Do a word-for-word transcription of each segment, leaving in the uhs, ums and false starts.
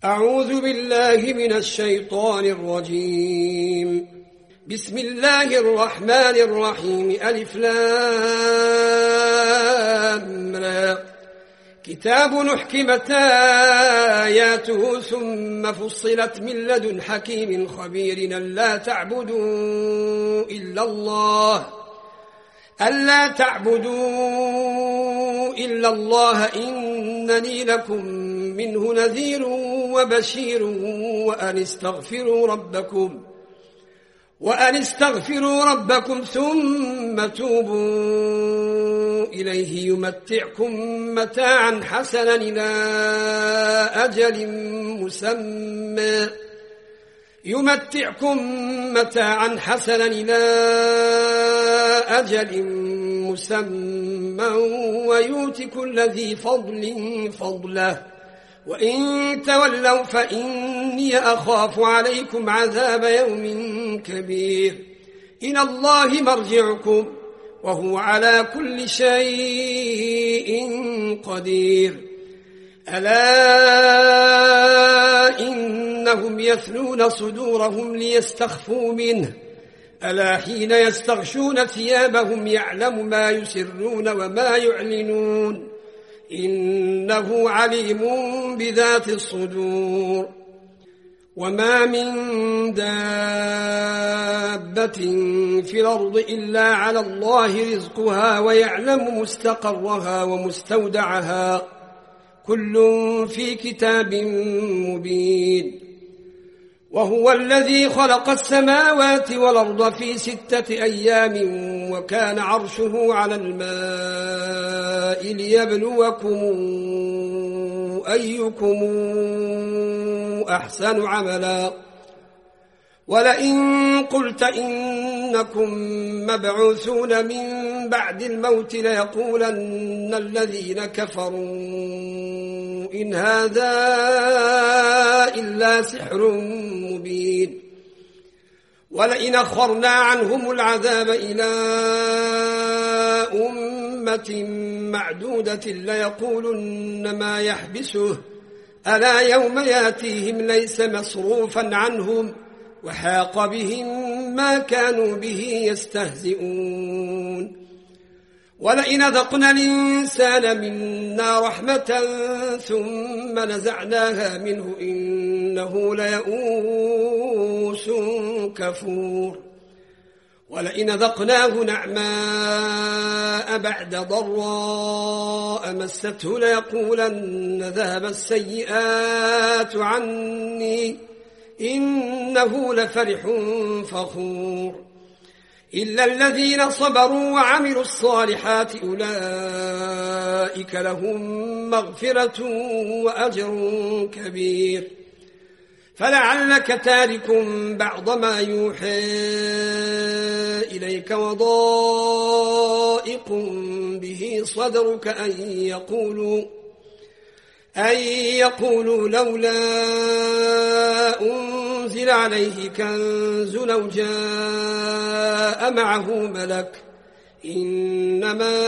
أعوذ بالله من الشيطان الرجيم. بسم الله الرحمن الرحيم. ألف لام را. كتاب أحكمت آياته ثم فصلت من لدن حكيم خبير ألا تعبدوا إلا الله ألا تعبدوا إلا الله إنني لكم منه نذير وبشير وأن استغفروا ربكم وأن استغفروا ربكم ثم توبوا إليه يمتعكم متاعا حسنا إلى أجل مسمى يمتعكم متاعا حسنا إلى أجل مسمى ويؤت كل ذي فضل فضله وإن تولوا فإني أخاف عليكم عذاب يوم كبير. إلى الله مرجعكم وهو على كل شيء قدير. ألا إنهم يثنون صدورهم ليستخفوا منه ألا حين يستغشون ثيابهم يعلم ما يسرون وما يعلنون إنه عليم بذات الصدور. وما من دابة في الأرض إلا على الله رزقها ويعلم مستقرها ومستودعها كل في كتاب مبين. وهو الذي خلق السماوات والأرض في ستة أيام وكان عرشه على الماء ليبلوكم أيكم أحسن عملا. ولئن قلت إنكم مبعوثون من بعد الموت ليقولن الذين كفروا إن هذا إلا سحر مبين. ولئن أخرنا عنهم العذاب إلى أمة معدودة ليقولن ما يحبسه ألا يوم ياتيهم ليس مصروفا عنهم وحاق بهم ما كانوا به يستهزئون. ولئن ذقنا الإنسان منا رحمة ثم نزعناها منه إنه ليئوس كفور. ولئن ذقناه نعماء بعد ضراء مسته ليقولن ذهب السيئات عني إنه لفرح فخور. إلا الذين صبروا وعملوا الصالحات أولئك لهم مغفرة وأجر كبير. فلعلك تارك بعض ما يوحى إليك وضائق به صدرك أن يقولوا أن يقولوا لولا أنزل عليه كنز لو جاء معه ملك إنما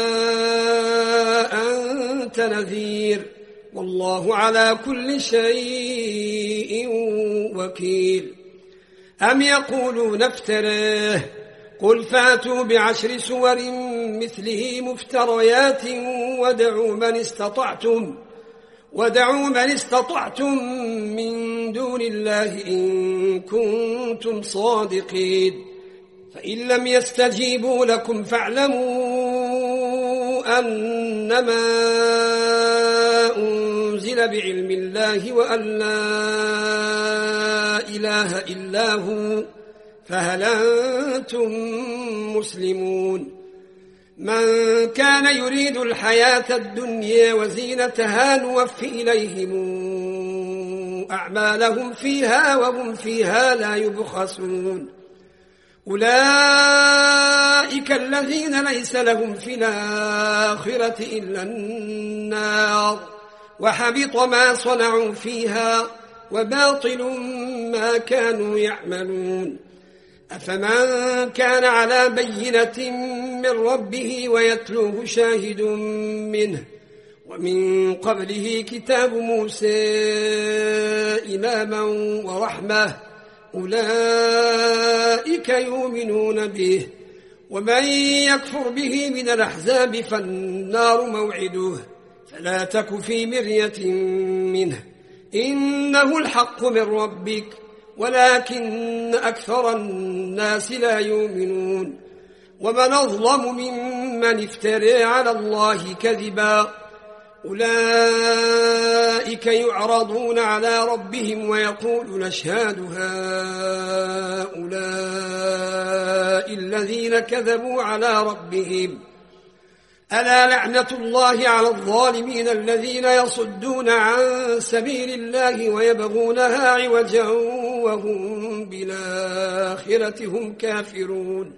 أنت نذير والله على كل شيء وكيل. أم يقولون افتراه قل فاتوا بعشر سور مثله مفتريات ودعوا من استطعتم ودعوا من استطعتم من دون الله إن كنتم صادقين. فإن لم يستجيبوا لكم فاعلموا أنما أنزل بعلم الله وأن لا إله إلا هو فهل أنتم مسلمون. من كان يريد الحياة الدنيا وزينتها نوفي إليهم أعمالهم فيها وهم فيها لا يبخسون. أولئك الذين ليس لهم في الآخرة إلا النار وحبط ما صنعوا فيها وباطل ما كانوا يعملون. أفمن كان على بينة من ربه ويتلوه شاهد منه ومن قبله كتاب موسى إماما ورحمة أولئك يؤمنون به، ومن يكفر به من الأحزاب فالنار موعده، فلا تك في مرية منه، إنه الحق من ربك ولكن أكثر الناس لا يؤمنون. ومن أظلم ممن افترى على الله كذبا، أولئك يعرضون على ربهم ويقولون اشهاد هؤلاء الذين كذبوا على ربهم، ألا لعنة الله على الظالمين الذين يصدون عن سبيل الله ويبغونها عوجا وهم بالآخرة هم كافرون.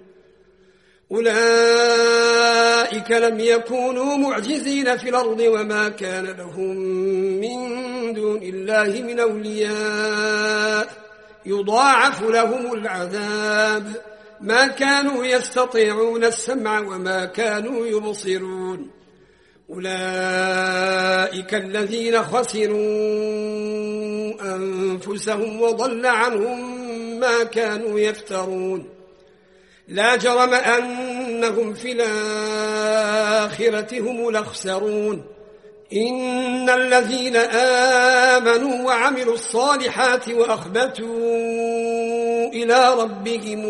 أولئك لم يكونوا معجزين في الأرض وما كان لهم من دون الله من أولياء يضاعف لهم العذاب، ما كانوا يستطيعون السمع وما كانوا يبصرون. أولئك الذين خسروا أنفسهم وضل عنهم ما كانوا يفترون. لا جرم أنهم في الآخرة هم الأخسرون. إن الذين آمنوا وعملوا الصالحات وأخبتوا إلى ربهم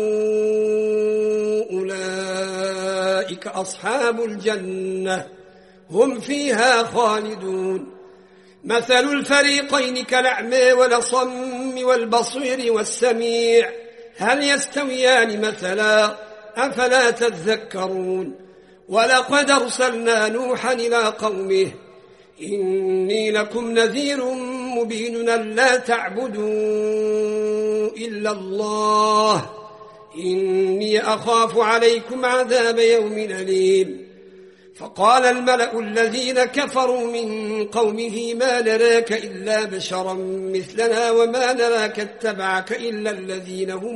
أولئك أصحاب الجنة هم فيها خالدون. مثل الفريقين كالأعمى والأصم والبصير والسميع، هل يستويان مثلا؟ أفلا تذكرون. ولقد أرسلنا نوحا إلى قومه إني لكم نذير مبين لا تعبدوا إلا الله إني أخاف عليكم عذاب يوم أليم. فقال الملأ الذين كفروا من قومه ما نراك إلا بشرا مثلنا وما نراك اتبعك إلا الذين هم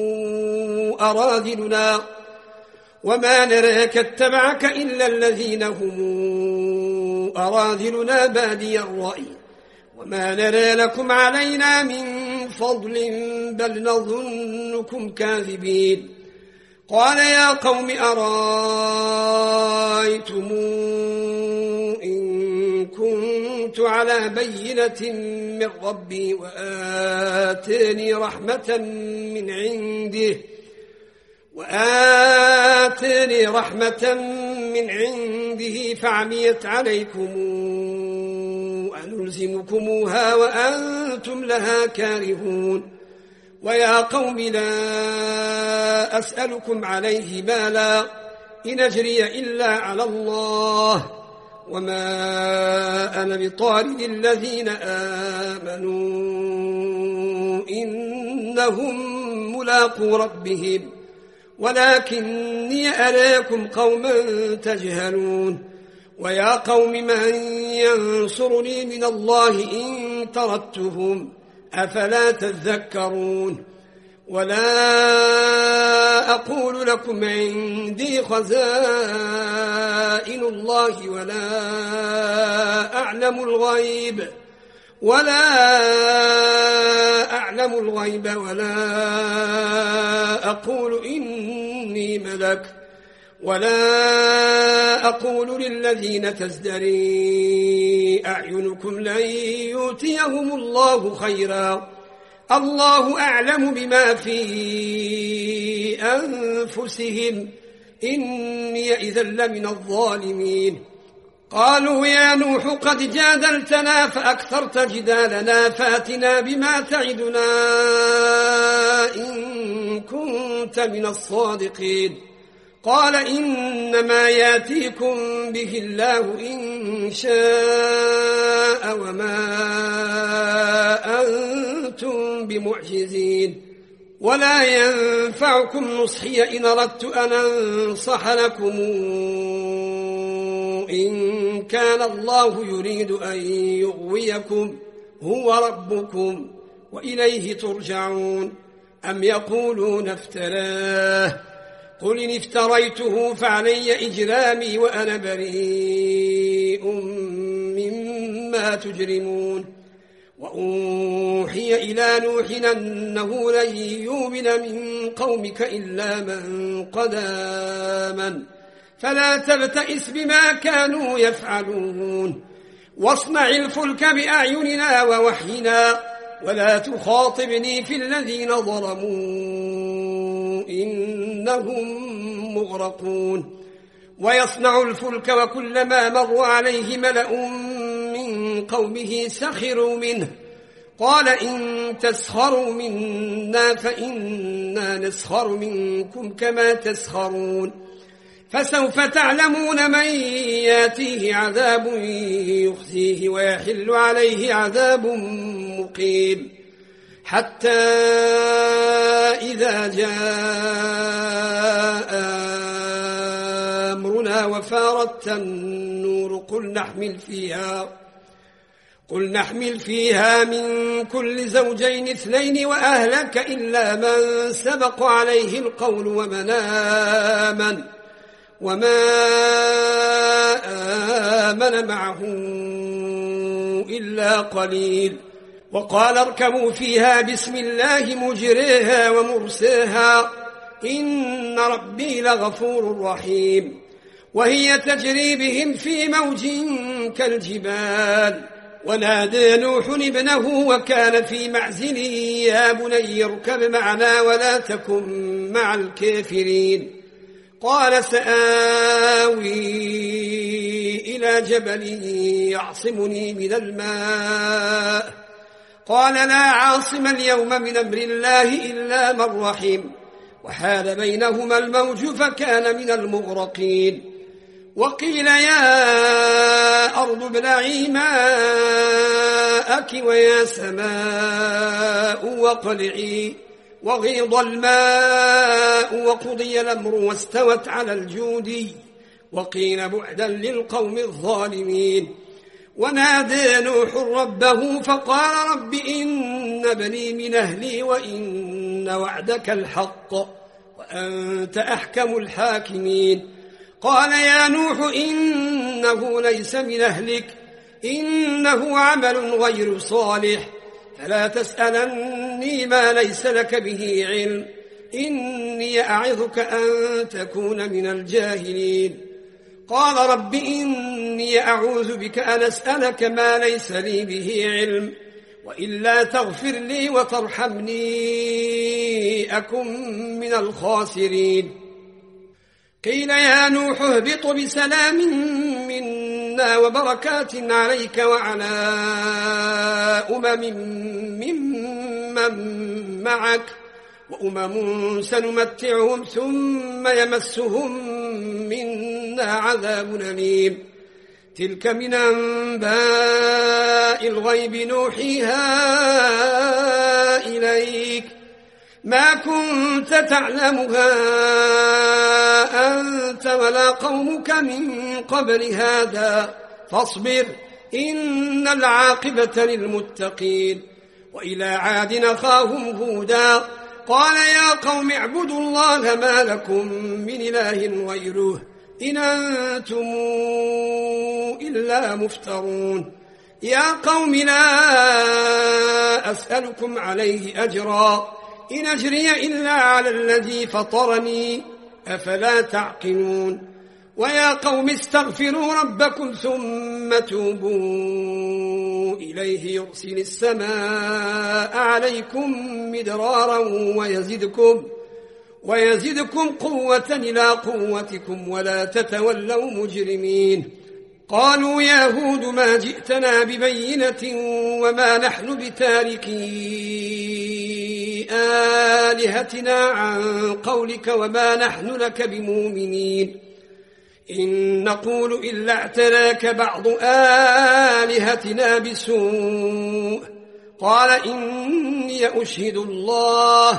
أراذلنا وما نراك اتبعك إلا الذين هم أراذلنا بادي الرأي وما نرى لكم علينا من فضل بل نظنكم كاذبين. قال يا قوم أرأيتم إن كنت على بينة من ربي وآتاني رحمة من عنده وآتاني رحمة من عنده فعميت عليكم أنلزمكموها وأنتم لها كارهون. ويا قوم لا أسألكم عليه مالا إن أجري إلا على الله وما أنا بطارد الذين آمنوا إنهم ملاقو ربهم ولكني أراكم قوما تجهلون. ويا قوم من ينصرني من الله إن طردتهم أفلا تذكرون. ولا أقول لكم عندي خزائن الله ولا أعلم الغيب ولا أعلم الغيب ولا أقول إني ملك ولا أقول للذين تزدري أعينكم لن يؤتيهم الله خيرا الله أعلم بما في أنفسهم إني إذا لمن الظالمين. قالوا يا نوح قد جادلتنا فأكثرت جدالنا فأتنا بما تعدنا إن كنت من الصادقين. قال إنما ياتيكم به الله إن شاء وما أنتم بمعجزين. ولا ينفعكم نصحي إن أردت أن أنصح لكم إن كان الله يريد أن يغويكم هو ربكم وإليه ترجعون. أم يقولون افتراه قل إن افتريته فعلي إجرامي وأنا بريء مما تجرمون. وأوحي إلى نوح أنه لن يؤمن من قومك إلا من قد آمن فلا تبتئس بما كانوا يفعلون واصنع الفلك بأعيننا ووحينا ولا تخاطبني في الذين ظلموا إنهم مغرقون ويصنع الفلك وكلما مر عليه ملأ من قومه سخروا منه قال إن تسخروا منا فإنا نسخر منكم كما تسخرون فسوف تعلمون من ياتيه عذاب يخزيه ويحل عليه عذاب مقيم حتى إذا جاء أمرنا وفارت النور قل نحمل فيها قل نحمل فيها من كل زوجين اثنين وأهلك إلا من سبق عليه القول ومن آمن وما آمن معه إلا قليل وقال اركبوا فيها بسم الله مجريها ومرساها إن ربي لغفور رحيم وهي تجري بهم في موج كالجبال ونادى نوح ابنه وكان في معزل يا بني اركب معنا ولا تكن مع الكافرين قال سآوي إلى جبل يعصمني من الماء قال لا عاصم اليوم من أمر الله إلا من رحم وحال بينهما الموج فكان من المغرقين وقيل يا أرض ابلعي ماءك ويا سماء واقلعي وغيض الماء وقضي الأمر واستوت على الجودي وقيل بعدا للقوم الظالمين ونادى نوح ربه فقال رب إن ابني من أهلي وإن وعدك الحق وأنت أحكم الحاكمين قال يا نوح إنه ليس من أهلك إنه عمل غير صالح فلا تسألني ما ليس لك به علم إني أعظك أن تكون من الجاهلين قال رب إني أعوذ بك أن أسألك ما ليس لي به علم وإلا تغفر لي وترحمني أكن من الخاسرين قيل يا نوح اهبط بسلام منا وبركات عليك وعلى أمم ممن معك وأمم سنمتعهم ثم يمسهم منا عذاب أليم تلك من أنباء الغيب نوحيها إليك ما كنت تعلمها أنت ولا قومك من قبل هذا فاصبر إن العاقبة للمتقين وإلى عاد أخاهم هودا قال يا قوم اعبدوا الله ما لكم من إله غيره إن أنتم إلا مفترون يا قوم لا أسألكم عليه أجرا إن أجري إلا على الذي فطرني أفلا تعقلون ويا قوم استغفروا ربكم ثم توبوا إليه يرسل السماء عليكم مدرارا ويزدكم ويزدكم قوة إلى قوتكم ولا تتولوا مجرمين قالوا يا هود ما جئتنا ببينة وما نحن بتاركي آلهتنا عن قولك وما نحن لك بمؤمنين إن نقول إلا اعتراك بعض آلهتنا بسوء قال إني أشهد الله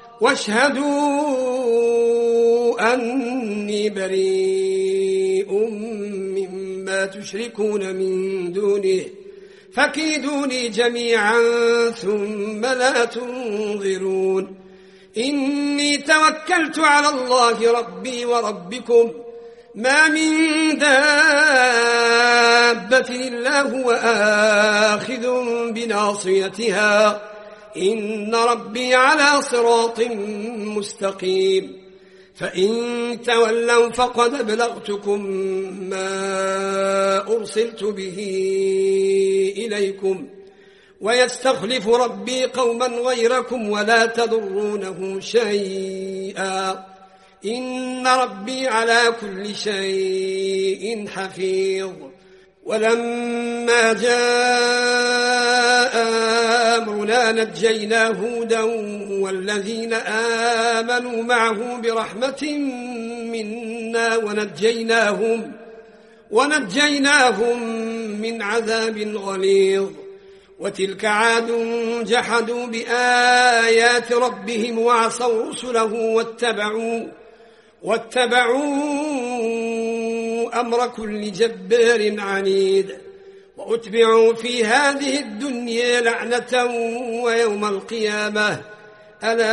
واشهدوا أني بريء مما تشركون من دونه فكيدوني جميعا ثم لا تنظرون إني توكلت على الله ربي وربكم ما من دابة إلا هو آخذ بناصيتها إن ربي على صراط مستقيم فإن تولوا فقد أبلغتكم ما أرسلت به إليكم ويستخلف ربي قوما غيركم ولا تضرونه شيئا إن ربي على كل شيء حفيظ. ولما جاء أمرنا نجينا هودا والذين آمنوا معه برحمة منا ونجيناهم, ونجيناهم من عذاب غليظ. وتلك عاد جحدوا بآيات ربهم وعصوا رسله واتبعوا, واتبعوا أمر كل جبار عنيد وأتبعوا في هذه الدنيا لعنة ويوم القيامة ألا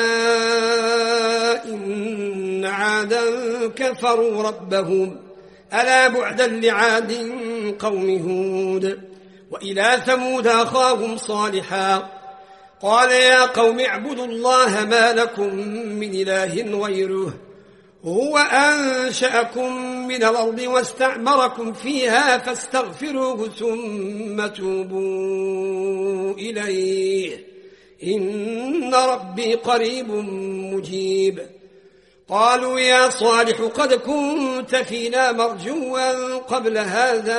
إن عادا كفروا ربهم ألا بعدا لعاد قوم هود. وإلى ثمود أخاهم صالحا قال يا قوم اعبدوا الله ما لكم من إله غيره هو أنشأكم من الأرض واستعمركم فيها فاستغفروه ثم توبوا إليه إن ربي قريب مجيب. قالوا يا صالح قد كنت فينا مرجوا قبل هذا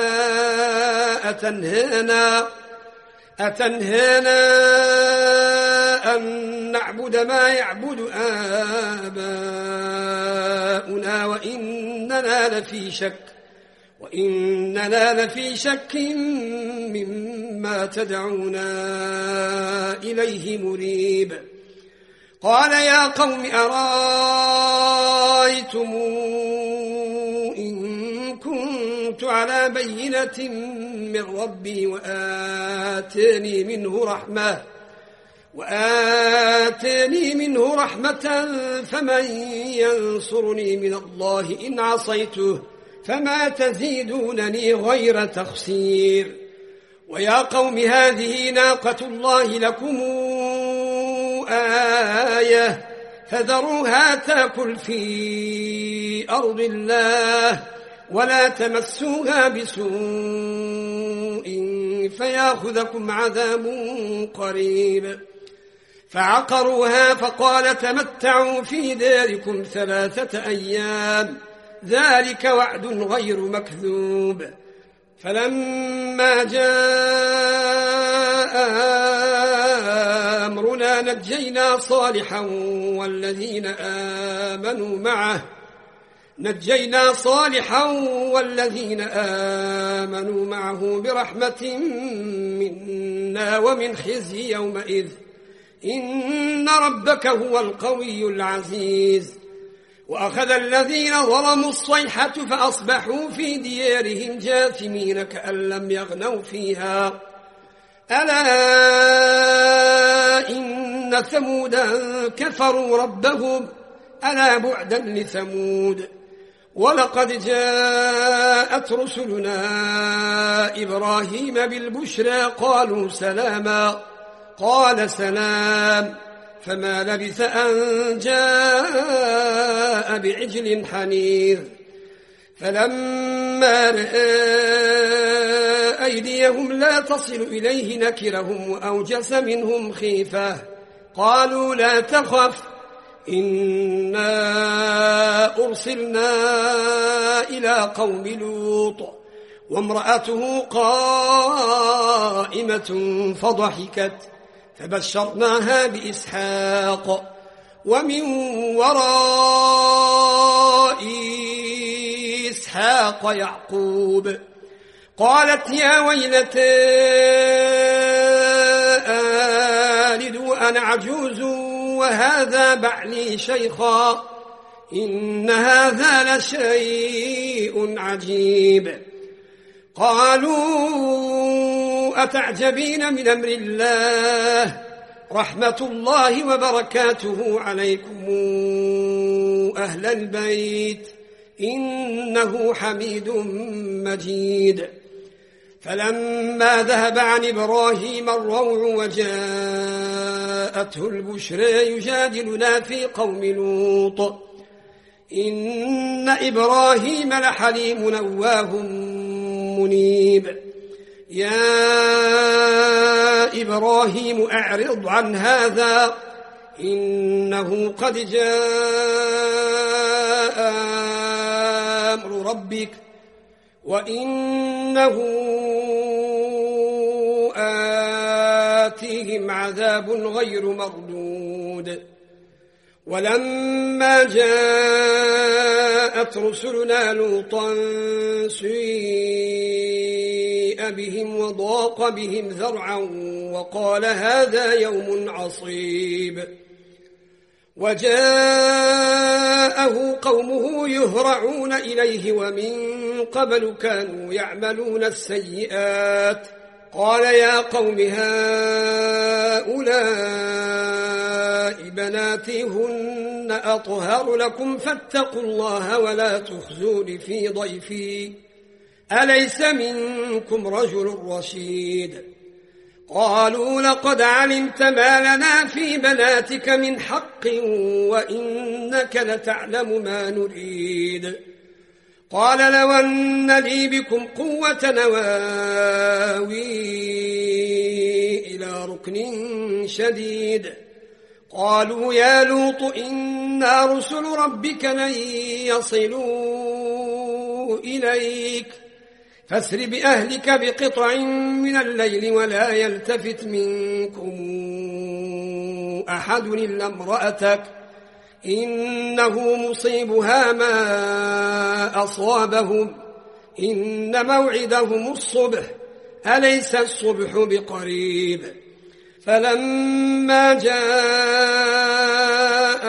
أتنهانا, أتنهانا أن نعبد ما يعبد آباؤنا وإننا لفي شك وإننا لفي شك مما تدعونا إليه مريب. قال يا قوم أرأيتم إن كنت على بينة من ربي وآتاني منه رحمة وآتاني منه رحمة فمن ينصرني من الله إن عصيته فما تزيدونني غير تخسير. ويا قوم هذه ناقة الله لكم آية فذروها تأكل في أرض الله ولا تمسوها بسوء فيأخذكم عذاب قريب. فعقروها فقال تمتعوا في داركم ثلاثة أيام ذلك وعد غير مكذوب. فلما جاء أمرنا نجينا صالحا والذين آمنوا معه نجينا صالحا والذين آمنوا معه برحمة منا ومن خزي يومئذ إن ربك هو القوي العزيز. وأخذ الذين ظلموا الصيحة فأصبحوا في ديارهم جاثمين كأن لم يغنوا فيها ألا إن ثمودا كفروا ربهم ألا بعدا لثمود. ولقد جاءت رسلنا إبراهيم بالبشرى قالوا سلاما قال سلام فما لبث أن جاء بعجل حنيذ. فلما رأى أيديهم لا تصل إليه نكرهم وأوجس منهم خيفة قالوا لا تخف إنا أرسلنا إلى قوم لوط وامرأته قائمة فضحكت فبشرناها بإسحاق ومن وراء إسحاق يعقوب. قالت يا ويلتى آلد وأنا عجوز وهذا بعلي شيخا إن هذا لشيء عجيب. قالوا أتعجبين من أمر الله رحمة الله وبركاته عليكم أهل البيت إنه حميد مجيد. فلما ذهب عن إبراهيم الروع وجاءته البشرى يجادلنا في قوم لوط إن إبراهيم لحليم أواه منيب. يا إبراهيم أعرض عن هذا إنه قد جاء أمر ربك وإنه آتيهم عذاب غير مردود. ولما جاءت رسلنا لوطا سيء بهم وضاق بهم ذرعا وقال هذا يوم عصيب. وجاءه قومه يهرعون إليه ومن قبل كانوا يعملون السيئات. قال يا قوم هؤلاء بناتي هن أطهر لكم فاتقوا الله ولا تخزون في ضيفي أليس منكم رجل رشيد. قالوا لقد علمت ما لنا في بناتك من حق وإنك لتعلم ما نريد. قال لو أن لي بكم قوة نواوي إلى ركن شديد. قالوا يا لوط إنا رسل ربك لن يصلوا إليك فاسر بأهلك بقطع من الليل ولا يلتفت منكم أحد إلا امرأتك إنه مصيبها ما أصابهم إن موعدهم الصبح أليس الصبح بقريب. فلما جاء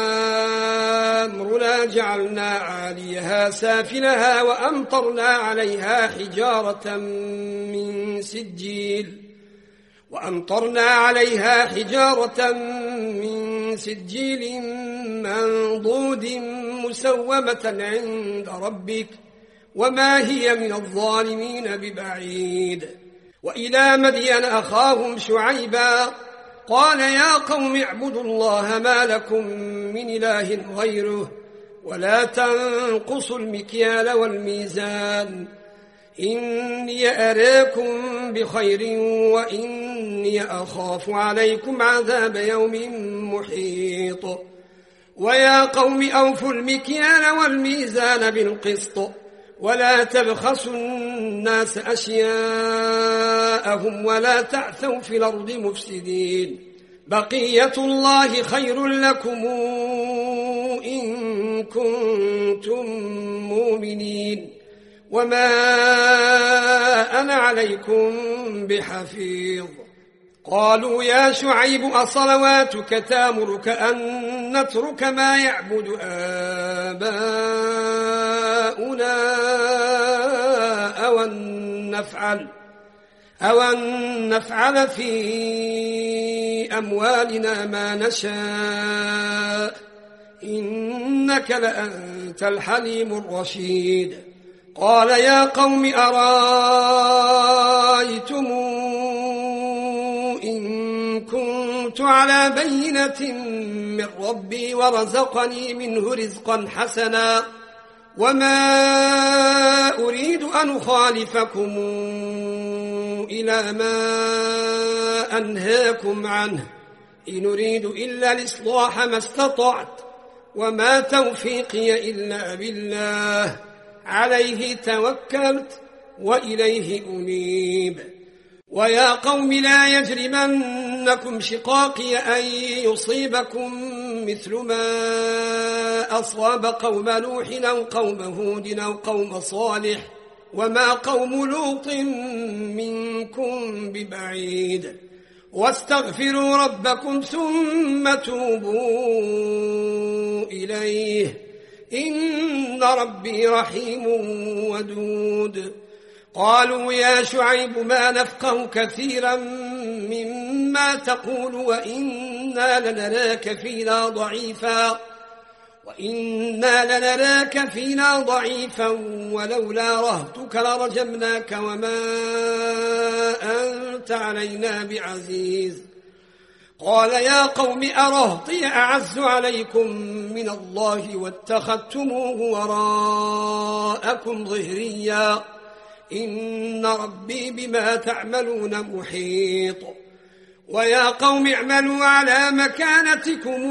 أمرنا جعلنا عاليها سافلها وأمطرنا عليها حجارة من سجيل وأمطرنا عليها حجارة من سجيل منضود مسومة عند ربك وما هي من الظالمين ببعيد. وإلى مدين أخاهم شعيبا قال يا قوم اعبدوا الله ما لكم من إله غيره ولا تنقصوا المكيال والميزان إني أراكم بخير وإني أخاف عليكم عذاب يوم محيط. ويا قوم أوفوا المكيال والميزان بالقسط ولا تبخسوا الناس أشياءهم ولا تعثوا في الأرض مفسدين. بقية الله خير لكم إن كنتم مؤمنين وما أنا عليكم بحفيظ. قالوا يا شعيب أصلواتك تامرك أن نترك ما يعبد آباؤنا أو أن نفعل, أو أن نفعل في أموالنا ما نشاء إنك لأنت الحليم الرشيد. قال يا قوم أرأيتم إن كنت على بينة من ربي ورزقني منه رزقا حسنا وما أريد أن أخالفكم إلى ما أنهاكم عنه إن أريد إلا الإصلاح ما استطعت وما توفيقي إلا بالله عليه توكلت وإليه أنيب. ويا قوم لا يجرمنكم شقاقي أن يصيبكم مثل ما أصاب قوم نوح أو قوم هود أو قوم صالح وما قوم لوط منكم ببعيد. واستغفروا ربكم ثم توبوا إليه إن ربي رحيم ودود. قالوا يا شعيب ما نفقه كثيرا مما تقول وإنا لنراك فينا ضعيفا وإنا لنراك فينا ضعيفا ولولا رهتك لرجمناك وما أنت علينا بعزيز. قال يا قوم أرهطي أعز عليكم من الله واتخذتموه وراءكم ظهريا إن ربي بما تعملون محيط. ويا قوم اعملوا على مكانتكم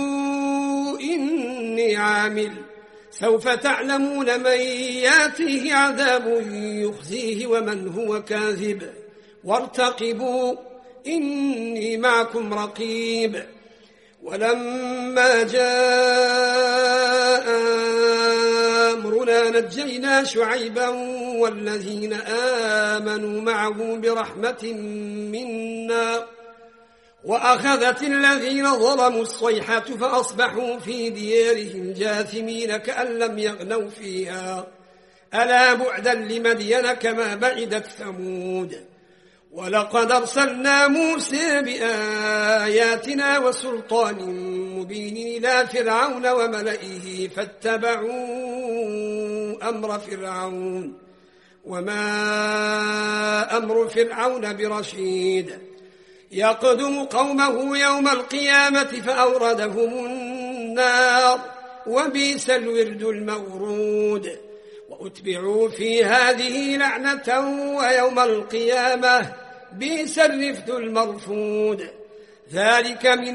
إني عامل سوف تعلمون من ياتيه عذاب يخزيه ومن هو كاذب وارتقبوا إني معكم رقيب. ولما جاء أمرنا نجينا شعيبا والذين آمنوا معه برحمة منا وأخذت الذين ظلموا الصيحة فأصبحوا في ديارهم جاثمين كأن لم يغنوا فيها ألا بعدا لمدين كما بعدت ثمود. ولقد أرسلنا موسى بآياتنا وسلطان مبين إلى فرعون وملئه فاتبعوا أمر فرعون وما أمر فرعون برشيد. يقدم قومه يوم القيامة فأوردهم النار وبئس الورد المورود. وأتبعوا في هذه لعنة ويوم القيامة بئس الرفد المرفود. ذلك من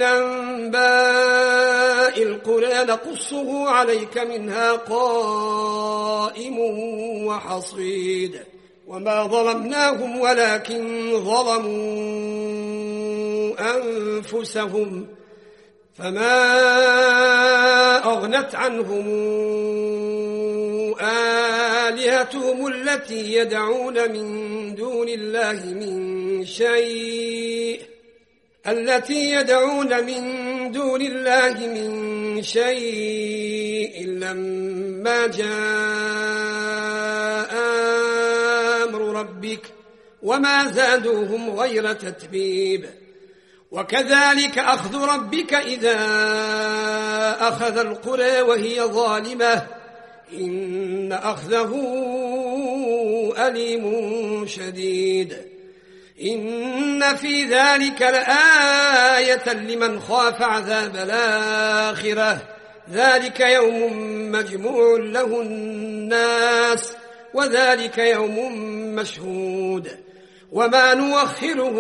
أنباء القرى نقصه عليك منها قائم وحصيد. وما ظلمناهم ولكن ظلموا أنفسهم فما أغنت عنهم آلهتهم التي يدعون من دون الله من شيء التي يدعون من دون الله من شيء لما جاء أمر ربك وما زادوهم غير تتبيب. وكذلك أخذ ربك إذا أخذ القرى وهي ظالمة إن أخذه أليم شديد. إن في ذلك لآية لمن خاف عذاب الآخرة ذلك يوم مجموع له الناس وذلك يوم مشهود. وما نوخره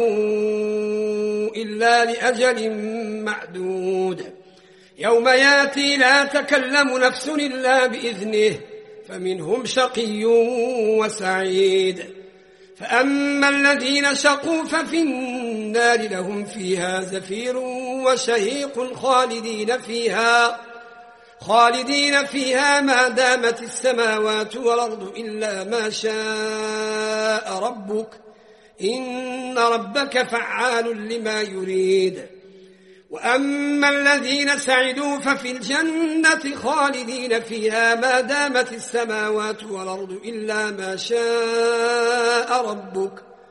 إلا لأجل معدود. يوم ياتي لا تكلم نفس إلا بإذنه فمنهم شقي وسعيد. فأما الذين شقوا ففي النار لهم فيها زفير وشهيق خالدين فيها خالدين فيها ما دامت السماوات والأرض إلا ما شاء ربك إن ربك فعال لما يريد. وأما الذين سعدوا ففي الجنة خالدين فيها ما دامت السماوات والأرض إلا ما شاء ربك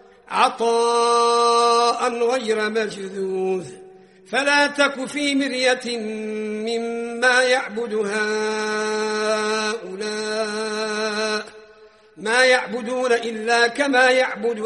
عطاء غير مجذوذ. فلا تك في مرية مما يعبد هؤلاء ما يعبدون إلا كما يعبد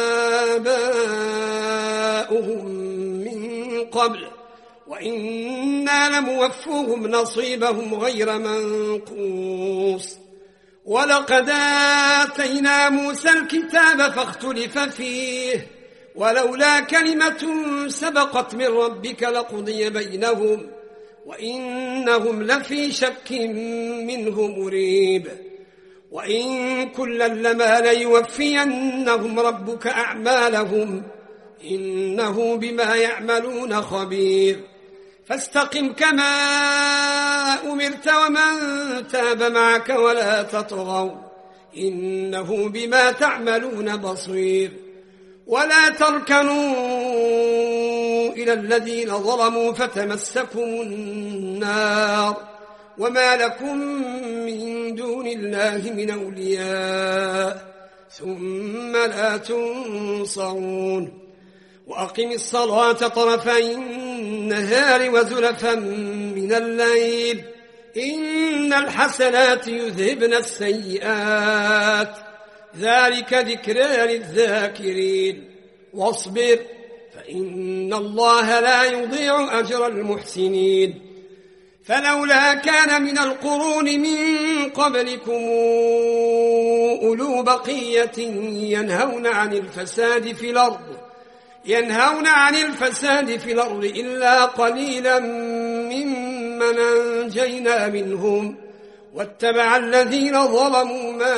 آباؤهم من قبل وإنا لموفوهم نصيبهم غير منقوص. ولقد آتينا موسى الكتاب فاختلف فيه ولولا كلمة سبقت من ربك لقضي بينهم وإنهم لفي شك منه مريب. وإن كلا لما ليوفينهم ربك أعمالهم إنه بما يعملون خبير. فاستقم كما أمرت ومن تاب معك ولا تطغوا إنه بما تعملون بصير. ولا تركنوا إلى الذين ظلموا فتمسكم النار وما لكم من دون الله من أولياء ثم لا تنصرون. وأقم الصلاة طرفي النهار وزلفا من الليل إن الحسنات يذهبن السيئات ذلك ذكرى للذاكرين واصبر فإن الله لا يضيع أجر المحسنين فلولا كان من القرون من قبلكم أولو بقية ينهون عن الفساد في الأرض ينهون عن الفساد في الأرض إلا قليلا ممن أنجينا منهم واتبع الذين ظلموا ما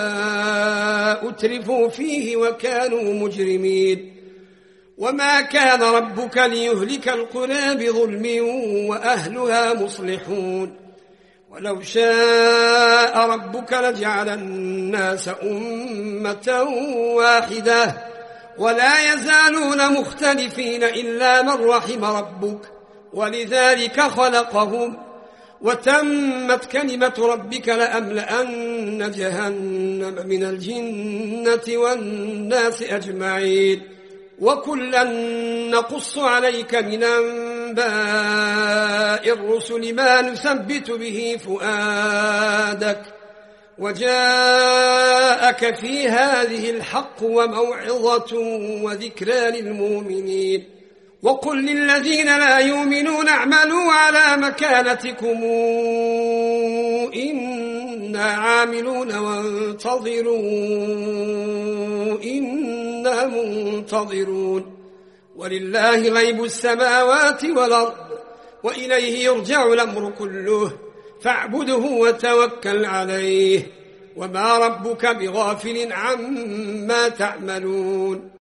أترفوا فيه وكانوا مجرمين وما كان ربك ليهلك القرى بظلم وأهلها مصلحون ولو شاء ربك لجعل الناس أمة واحدة ولا يزالون مختلفين إلا من رحم ربك ولذلك خلقهم وتمت كلمة ربك لأملأن جهنم من الجنة والناس أجمعين وكلا نقص عليك من أنباء الرسل ما نثبت به فؤادك وجاءك في هذه الحق وموعظة وذكرى للمؤمنين وقل للذين لا يؤمنون اعملوا على مكانتكم إنا عاملون وانتظروا إنا منتظرون ولله غيب السماوات والأرض وإليه يرجع الأمر كله فاعبده وتوكل عليه وما ربك بغافل عما تعملون